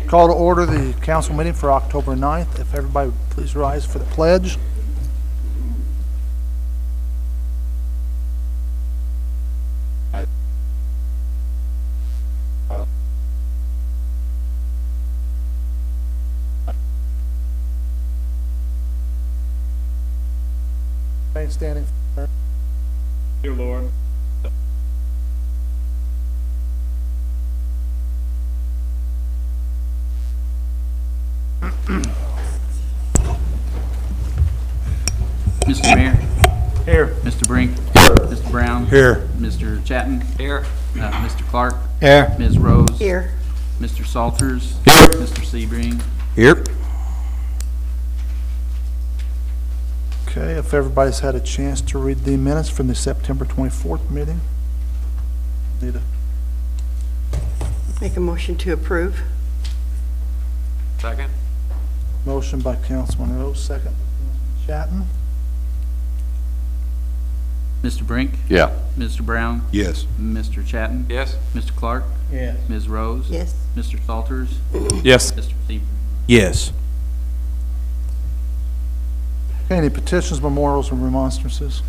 Call to order the council meeting for October 9th. If everybody would please rise for the pledge. Remain standing. Dear Lord. Mr. Mayor. Here. Mr. Brink. Here. Mr. Brown. Here. Mr. Chatton. Here. Mr. Clark. Here. Ms. Rose. Here. Mr. Salters. Here. Mr. Sebring. Here. Okay, if everybody's had a chance to read the minutes from the September 24th meeting. Need a Make a motion to approve. Second. motion by Councilman Rose, second by Chatton. Mr. Brink. Yeah. Mr. Brown. Yes. Mr. Chatton. Yes. Mr. Clark. Yes. Ms. Rose. Yes. Mr. Salters. Yes. Mr. Sebring. Yes. Okay, any petitions, memorials, and remonstrances?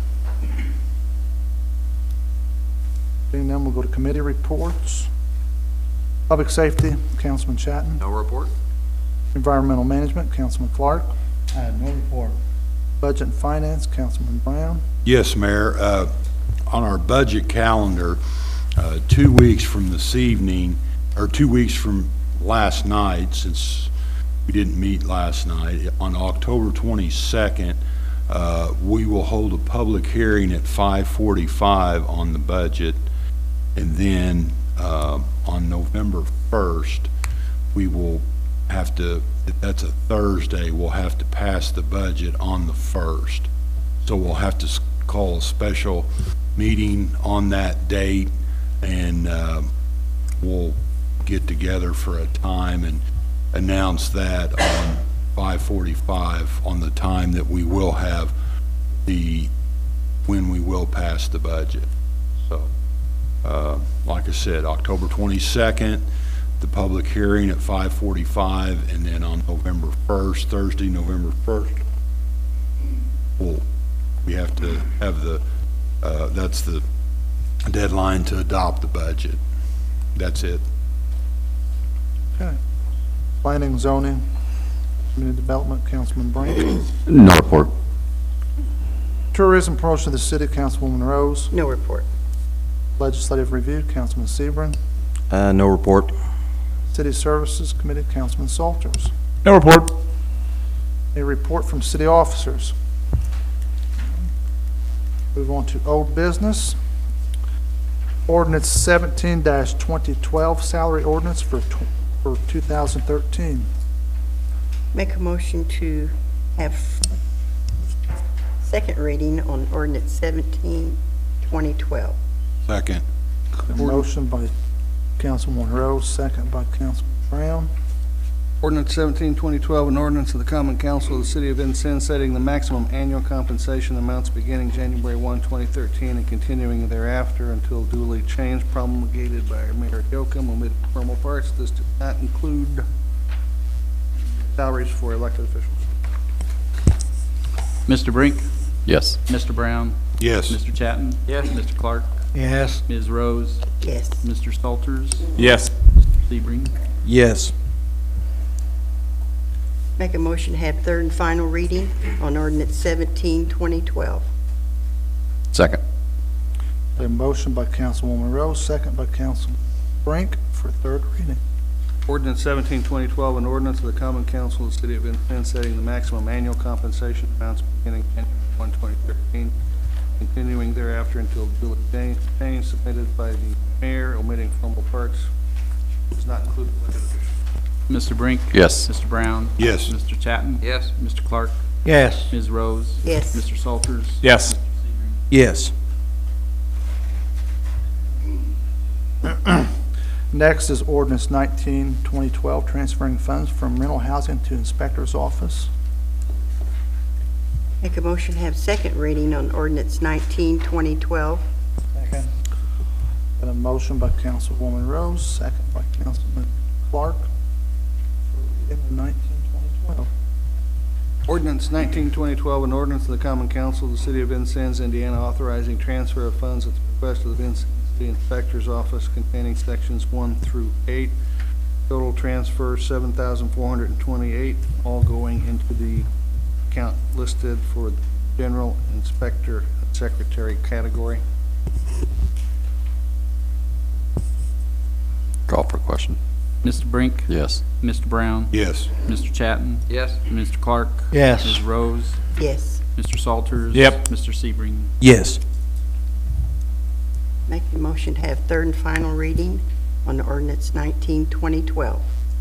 Seeing none, we'll go to committee reports. Public Safety, Councilman Chatton. No report. Environmental Management, Councilman Clark. No report. Budget and Finance, Councilman Brown. Yes, Mayor. On our budget calendar, 2 weeks from this evening, or 2 weeks from last night, since we didn't meet last night, on October 22nd, we will hold a public hearing at 5:45 on the budget. And then on November 1st, we will have to, that's a Thursday, we'll have to pass the budget on the 1st. So we'll have to call a special meeting on that date, and we'll get together for a time and announce that on 5:45 on the time that we will have when we will pass the budget. So, like I said, October 22nd, the public hearing at 5:45, and then on November 1st, Thursday, November 1st, we have to have that's the deadline to adopt the budget. That's it. Okay. Planning, Zoning, Community Development, Councilman Brink. No report. Tourism Promotion of the City, Councilwoman Rose. No report. Legislative Review, Councilman Sebring. No report. City Services Committee, Councilman Salters. No report. A report from city officers. Move on to old business. Ordinance 17-2012, salary ordinance for 2013. Make a motion to have second reading on ordinance 17-2012. Second. A motion by Councilman Rose, second by Councilman Brown. Ordinance 17-2012, an ordinance of the Common Council of the City of Vincennes setting the maximum annual compensation amounts beginning January 1, 2013 and continuing thereafter until duly changed, promulgated by Mayor Yoakum, omitted formal parts. This does not include salaries for elected officials. Mr. Brink. Yes. Mr. Brown. Yes. Mr. Chatton. Yes. Mr. Clark. Yes. Ms. Rose. Yes. Mr. Salters. Yes. Mr. Sebring. Yes. Make a motion to have third and final reading on ordinance 17-2012. Second. A motion by Councilwoman Rose, second by Councilman Brink for third reading. Ordinance 17-2012, an ordinance of the Common Council of the City of Vincennes setting the maximum annual compensation amounts beginning January 1, 2013, continuing thereafter until duly changed, submitted by the mayor, omitting formal parts. Does not include elected officials. Mr. Brink. Yes. Mr. Brown. Yes. Mr. Chatton. Yes. Mr. Clark. Yes. Ms. Rose. Yes. Mr. Salters. Yes. Mr. Sebring. Yes. Next is ordinance 19-2012, transferring funds from rental housing to inspector's office. Make a motion to have second reading on ordinance 19-2012. Second. Got a motion by Councilwoman Rose, second by Councilman Clark. reading of 19-2012. Ordinance 19-2012, an ordinance of the Common Council of the City of Vincennes, Indiana, authorizing transfer of funds at the request of the Vincennes City Inspector's Office containing sections 1 through 8. Total transfer $7,428, all going into the account listed for the General Inspector Secretary category. Call for question. Mr. Brink? Yes. Mr. Brown? Yes. Mr. Chatton? Yes. Mr. Clark? Yes. Ms. Rose? Yes. Mr. Salters? Yep. Mr. Sebring? Yes. Make the motion to have third and final reading on ordinance 19-2012.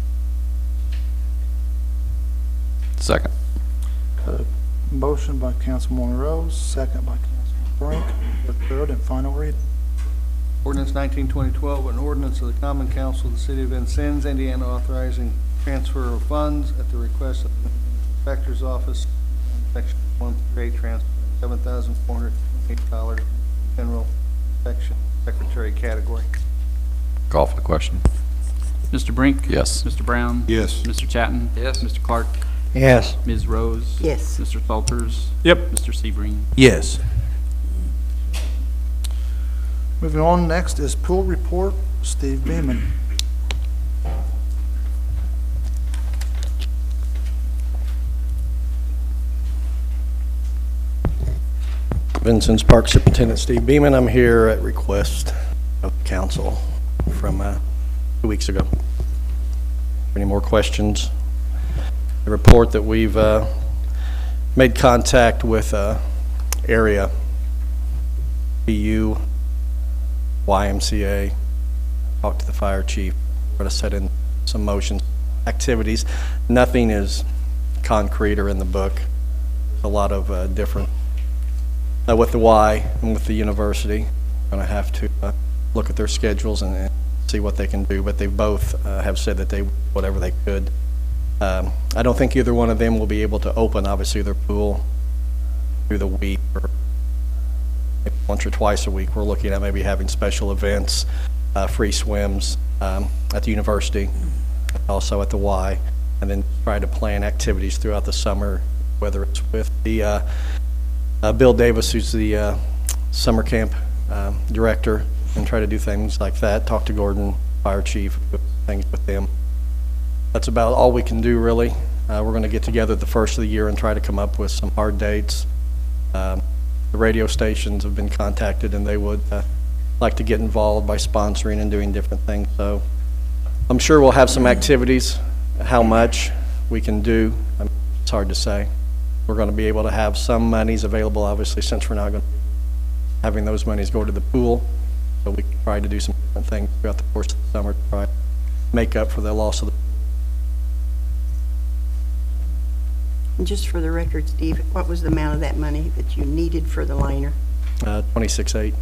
Second. Got a motion by Councilman Rose, second by Councilman Brink, for third and final reading. Ordinance 19-2012, an ordinance of the Common Council of the City of Vincennes, Indiana, authorizing transfer of funds at the request of the Inspector's Office, section 1 through 8, transfer $7,428, General Inspection Secretary category. Call for the question. Mr. Brink? Yes. Mr. Brown? Yes. Mr. Chatton? Yes. Mr. Clark? Yes. Ms. Rose? Yes. Mr. Salters? Yep. Mr. Sebring? Yes. Moving on, next is pool report, Steve Beeman. Vincennes Park Superintendent Steve Beeman. I'm here at request of the council from 2 weeks ago. Any more questions? The report that we've made contact with area, BU, YMCA, talked to the fire chief, try to set in some motions, activities. Nothing is concrete or in the book. A lot of different with the Y and with the university. Going to have to look at their schedules and see what they can do, but they both have said that they whatever they could. I don't think either one of them will be able to open, obviously, their pool through the week or maybe once or twice a week. We're looking at maybe having special events, free swims at the university, also at the Y, and then try to plan activities throughout the summer, whether it's with the Bill Davis, who's the summer camp director, and try to do things like that. Talk to Gordon, fire chief, things with them. That's about all we can do, really. We're going to get together the first of the year and try to come up with some hard dates. The radio stations have been contacted, and they would like to get involved by sponsoring and doing different things. So I'm sure we'll have some activities. How much we can do, it's hard to say. We're going to be able to have some monies available, obviously, since we're not going to be having those monies go to the pool. So we can try to do some different things throughout the course of the summer to try to make up for the loss of the. And just for the record, Steve, what was the amount of that money that you needed for the liner? 26.8.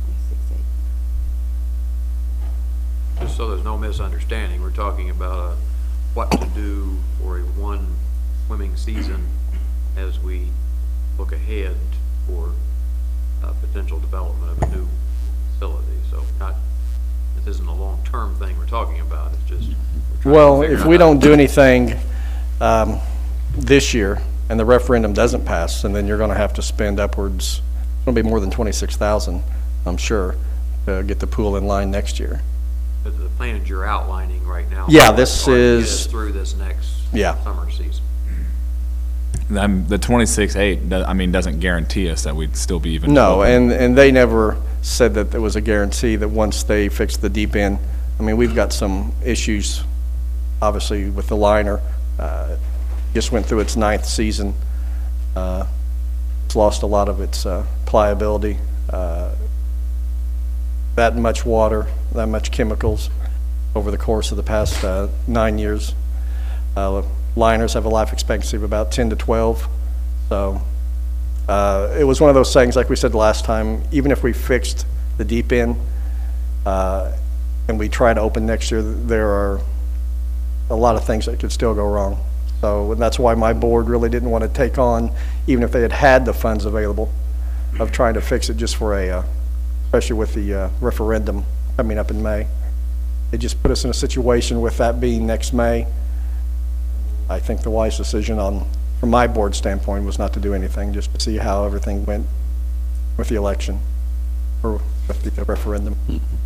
Just so there's no misunderstanding, we're talking about what to do for a one swimming season as we look ahead for potential development of a new facility. So this isn't a long-term thing we're talking about. It's just we're trying Well, to figure if out we how don't do anything this year and the referendum doesn't pass, and then you're going to have to spend upwards, it's going to be more than $26,000, I'm sure, to get the pool in line next year. the plans you're outlining right now. Yeah, this are to get is- us through this next Yeah. summer season. The 26.8, I mean, doesn't guarantee us that we'd still be even. No, open. and they never said that there was a guarantee that once they fix the deep end. I mean, we've got some issues, obviously, with the liner. Just went through its 9th season. It's lost a lot of its pliability. That much water, that much chemicals over the course of the past 9 years. Liners have a life expectancy of about 10 to 12. So it was one of those things, like we said last time, even if we fixed the deep end and we try to open next year, there are a lot of things that could still go wrong. So and that's why my board really didn't want to take on, even if they had the funds available, of trying to fix it just for especially with the referendum coming up in May. It just put us in a situation with that being next May. I think the wise decision from my board standpoint was not to do anything, just to see how everything went with the election, or with the referendum.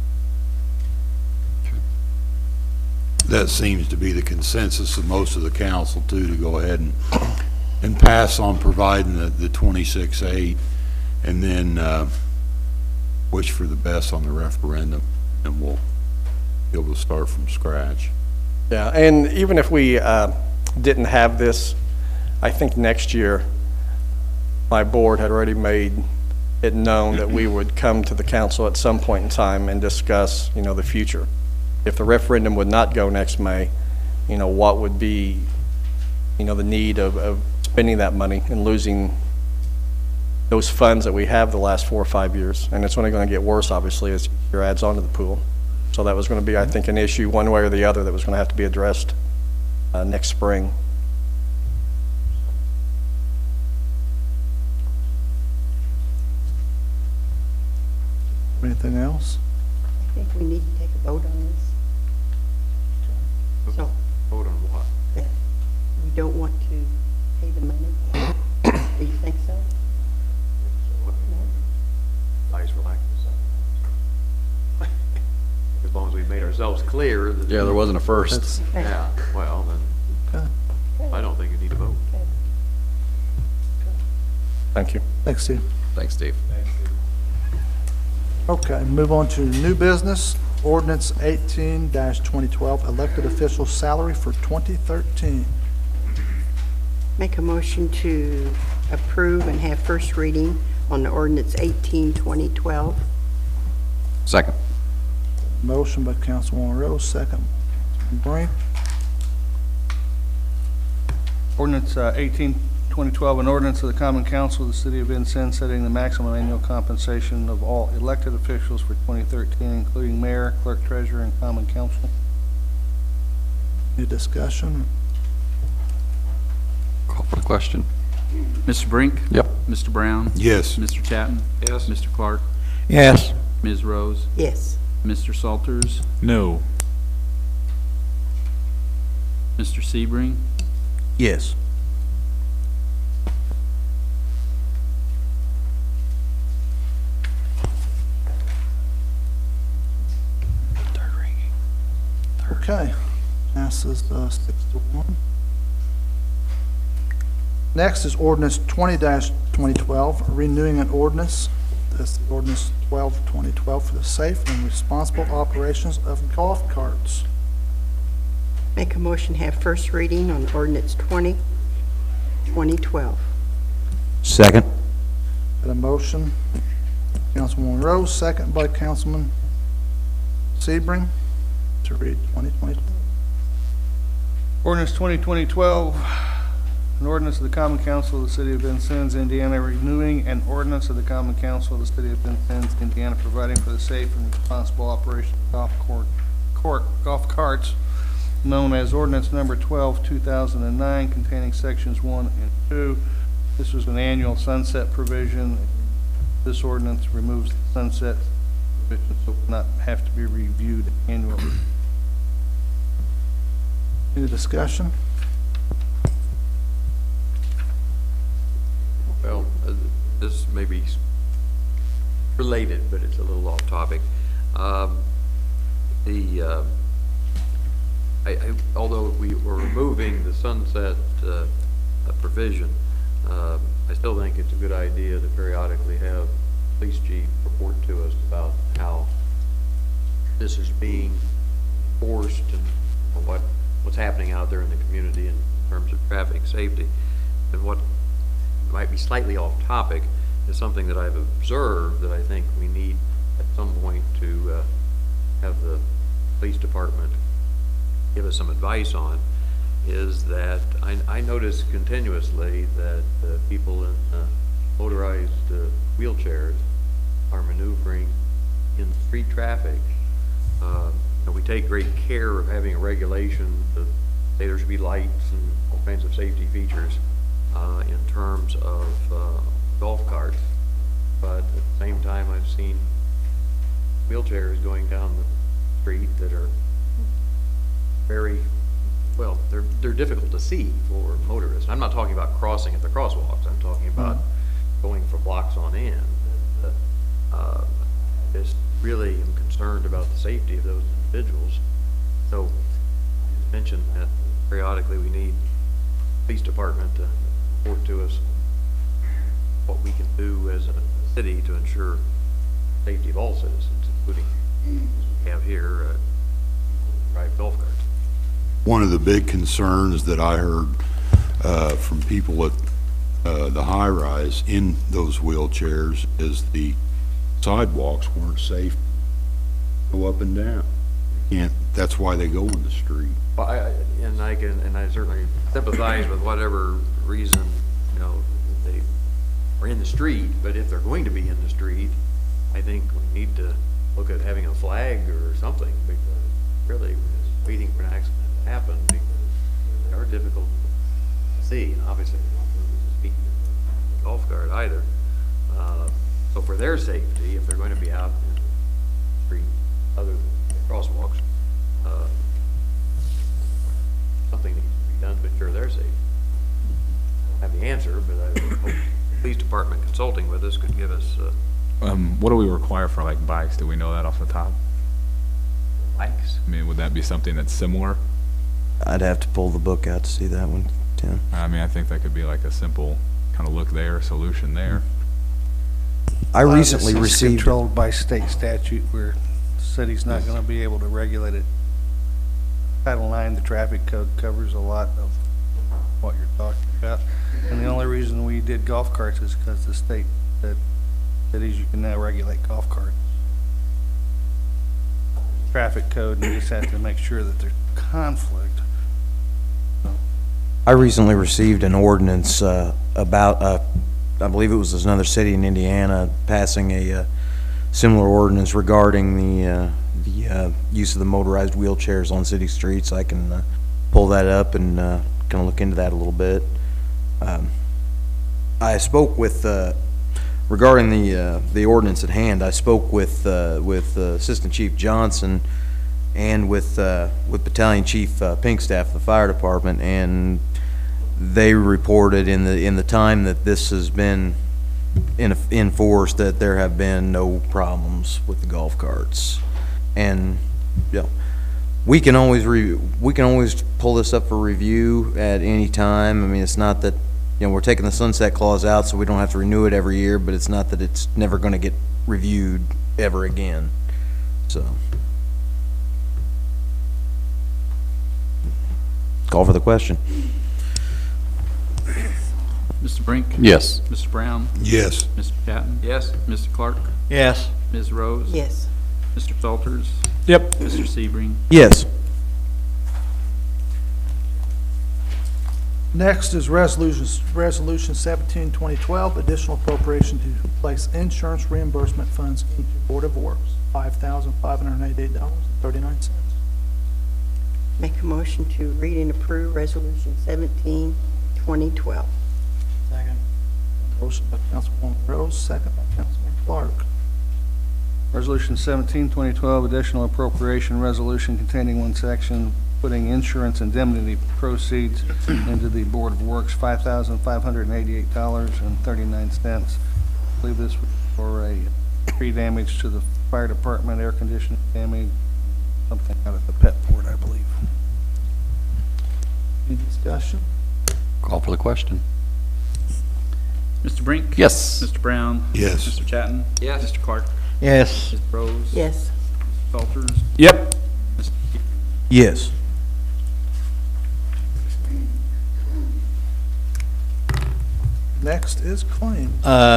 That seems to be the consensus of most of the council too, to go ahead and pass on providing the 26-8, and then wish for the best on the referendum, and we'll be able to start from scratch. Yeah, and even if we didn't have this, I think next year, my board had already made it known that we would come to the council at some point in time and discuss, the future. If the referendum would not go next May, what would be, the need of spending that money and losing those funds that we have the last 4 or 5 years. And it's only going to get worse, obviously, as your adds onto the pool. So that was going to be, I think, an issue one way or the other that was going to have to be addressed next spring. Anything else? I think we need to take a vote on this. So, Vote on what? that we don't want to pay the money. Do you think so? No? Guys, relax. As long as we've made ourselves clear that. Yeah, there wasn't a first. That's, Yeah, well, then, okay. I don't think you need to vote. Okay. Thank you. Thanks, Steve. Thanks, Steve. Okay, move on to new business. Ordinance 18-2012, elected official salary for 2013. Make a motion to approve and have first reading on the ordinance 18-2012. Second. Motion by Councilwoman Rose, second. Brink. Ordinance 18-2012, an ordinance of the Common Council of the City of Vincennes setting the maximum annual compensation of all elected officials for 2013, including mayor, clerk treasurer, and common council. Any discussion? Call for the question. Mr. Brink? Yep. Mr. Brown? Yes. Mr. Chapman? Yes. Mr. Clark? Yes. Ms. Rose? Yes. Mr. Salters? No. Mr. Sebring? Yes. Okay, passes 6-1. Next is ordinance 20-2012, renewing an ordinance. That's ordinance 12-2012 for the safe and responsible operations of golf carts. Make a motion to have first reading on ordinance 20-2012. Second. Got a motion, Councilwoman Rose, second by Councilman Sebring, to read 20-2012. Ordinance 20-2012, an ordinance of the Common Council of the City of Vincennes, Indiana, renewing an ordinance of the Common Council of the City of Vincennes, Indiana, providing for the safe and responsible operation of golf carts, known as ordinance number 12, 2009, containing sections 1 and 2. This was an annual sunset provision. This ordinance removes the sunset provision, so it will not have to be reviewed annually. Any discussion? Well, this may be related, but it's a little off topic. Although we were removing the sunset provision, I still think it's a good idea to periodically have police chief report to us about how this is being enforced and what's happening out there in the community in terms of traffic safety. And what might be slightly off topic is something that I've observed that I think we need at some point to have the police department give us some advice on, is that I notice continuously that people in motorized wheelchairs are maneuvering in street traffic. We take great care of having a regulation to say there should be lights and all kinds of safety features in terms of golf carts, but at the same time I've seen wheelchairs going down the street that are very well, they're difficult to see for motorists. I'm not talking about crossing at the crosswalks. I'm talking about going for blocks on end. And, just really am concerned about the safety of those individuals. So, you mentioned that periodically we need the police department to report to us what we can do as a city to ensure safety of all citizens, including we have here, drive golf carts. One of the big concerns that I heard from people at the high-rise in those wheelchairs is the sidewalks weren't safe to go up and down. That's why they go in the street. Well, I certainly sympathize with whatever reason, you know, they are in the street, but if they're going to be in the street, I think we need to look at having a flag or something, because really we're just waiting for an accident to happen, because they are difficult to see, and obviously they don't move at the speed of the golf cart either. So for their safety, if they're going to be out in the street other than the crosswalks, something needs to be done to ensure their safety. I don't have the answer, but I would hope the police department consulting with us could give us What do we require for like bikes? Do we know that off the top? bikes. I mean, would that be something that's similar? I'd have to pull the book out to see that one, Tim. I mean, I think that could be like a simple kind of look there, solution there. I recently This is received, controlled by state statute where the city's not gonna be able to regulate it. Title IX, the traffic code, covers a lot of what you're talking about. And the only reason we did golf carts is because the state said cities, you can now regulate golf carts. Traffic code, and you just have to make sure that there's conflict. I recently received an ordinance about, I believe it was another city in Indiana passing a similar ordinance regarding the use of the motorized wheelchairs on city streets. I can pull that up and kind of look into that a little bit. I spoke with, regarding the ordinance at hand, I spoke with Assistant Chief Johnson and with Battalion Chief Pinkstaff of the fire department, and they reported in the time that this has been in force that there have been no problems with the golf carts. And you know, we can always pull this up for review at any time. I mean, it's not that, you know, we're taking the sunset clause out so we don't have to renew it every year, but it's not that it's never going to get reviewed ever again. So, call for the question. Mr. Brink? Yes. Mr. Brown? Yes. Mr. Catton? Yes. Mr. Clark? Yes. Ms. Rose? Yes. Mr. Salters? Yep. Mr. Sebring? Yes. Next is Resolution 17, 2012, additional appropriation to place insurance reimbursement funds into Board of Works, $5,588.39. Make a motion to read and approve Resolution 17, 2012. Second. Motion by Councilwoman Rose, second by Councilman Clark. Resolution 17, 2012, additional appropriation resolution containing one section putting insurance indemnity proceeds into the Board of Works, $5,588.39. I believe this was for a tree damage to the fire department, air conditioning damage, something out at the pet board, I believe. Any discussion? Call for the question. Mr. Brink? Yes. Mr. Brown? Yes. Mr. Catton? Yes. Mr. Clark? Yes. Ms. Rose? Yes. Mr. Salters? Yep. Mr. Sebring? Yes. Next is claim.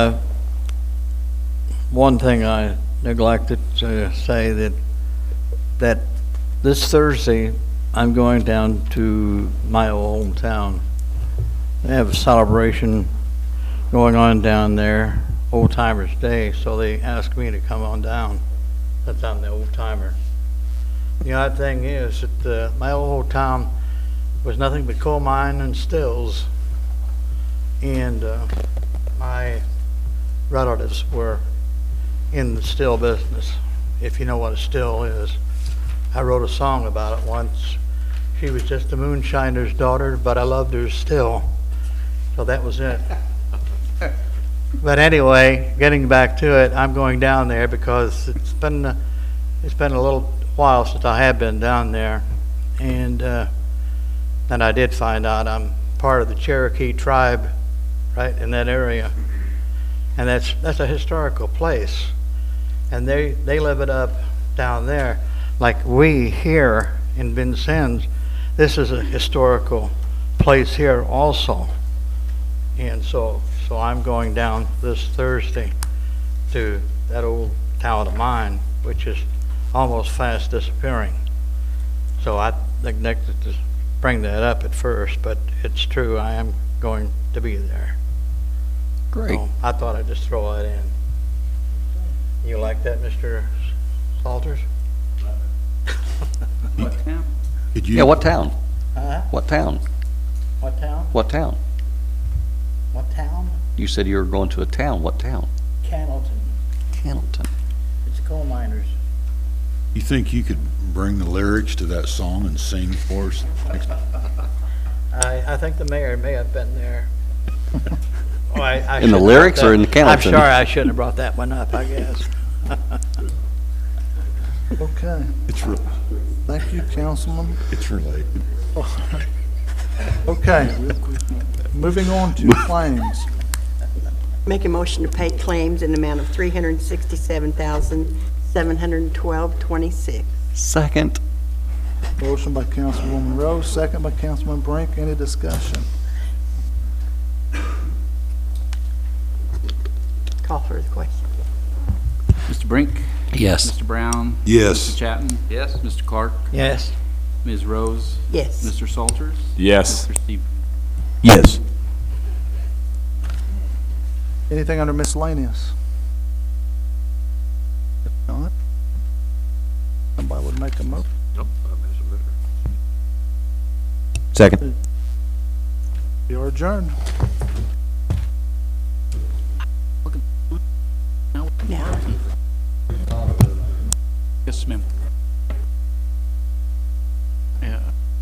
One thing I neglected to say that this Thursday, I'm going down to my old hometown. They have a celebration going on down there, Old Timers Day, so they asked me to come on down. That's I'm the old timer. The odd thing is that my old town was nothing but coal mine and stills, and my relatives were in the still business, if you know what a still is. I wrote a song about it once, She was just a moonshiner's daughter, but I loved her still. So that was it. But anyway, getting back to it, I'm going down there because it's been a little while since I have been down there. And then I did find out I'm part of the Cherokee tribe right in that area. And that's a historical place. And they live it up down there. Like we here in Vincennes, this is a historical place here also. And so I'm going down this Thursday to that old town of mine, which is almost fast disappearing. So I neglected to bring that up at first, but it's true, I am going to be there. Great. So I thought I'd just throw that in. You like that, Mr. Salters? What town? Could you? Yeah, what town? Huh? What town? What town? What town? What town? You said you were going to a town. What town? Cannleton. Cannleton. It's coal miners. You think you could bring the lyrics to that song and sing for us? I think the mayor may have been there. Oh, I In the shouldn't have lyrics brought or in that- Cannleton? I'm sorry, I shouldn't have brought that one up, I guess. Okay, It's thank you, Councilman. related. Okay, moving on to claims. Make a motion to pay claims in the amount of $367,712.26. Second. Motion by Councilwoman Rose, second by Councilman Brink. Any discussion? Call for the question. Mr. Brink? Yes. Mr. Brown? Yes. Mr. Chapman? Yes? Mr. Clark? Yes. Ms. Rose? Yes. Mr. Salters? Yes. Mr. Steve? Yes. Anything under miscellaneous? If not, somebody would make a motion. Nope, I missed a bit. Second. We are adjourned. Now, Yes, ma'am. Yeah.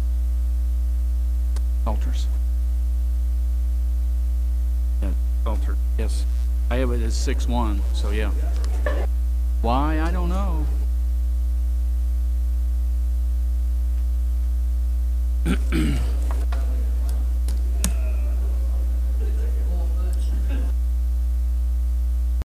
Salters? Yeah, Salter, yes. I have it as 6-1, so yeah. Why, I don't know.